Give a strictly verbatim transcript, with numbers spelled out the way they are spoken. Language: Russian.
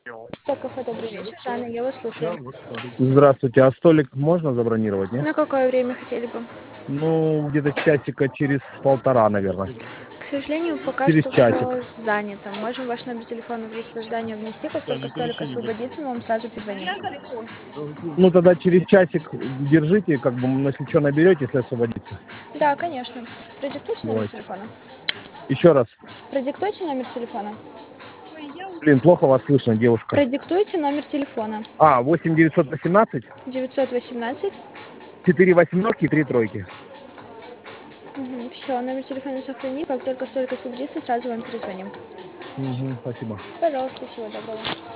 Кафе, добрый вечер. Жанна, я вас слушаю. Здравствуйте, а столик можно забронировать, нет? На какое время хотели бы? Ну, где-то часика через полтора, наверное. К сожалению, пока Через что часик. все занято. Можем ваш номер телефона в лист ожидания внести, как только столик освободится, мы вам сразу перезвоним. Ну, тогда через часик держите, как бы, ну, если что, наберете, если освободится. Да, конечно. Продиктуйте номер Давайте. телефона. Еще раз. Продиктуйте номер телефона. Блин, плохо вас слышно, девушка. Продиктуйте номер телефона. А, восемь девятьсот восемнадцать, девятьсот восемнадцать. четыре восьмерки и три тройки. Угу, все, номер телефона сохрани. Как только столик освободится, сразу вам перезвоним. Угу, спасибо. Пожалуйста, всего доброго.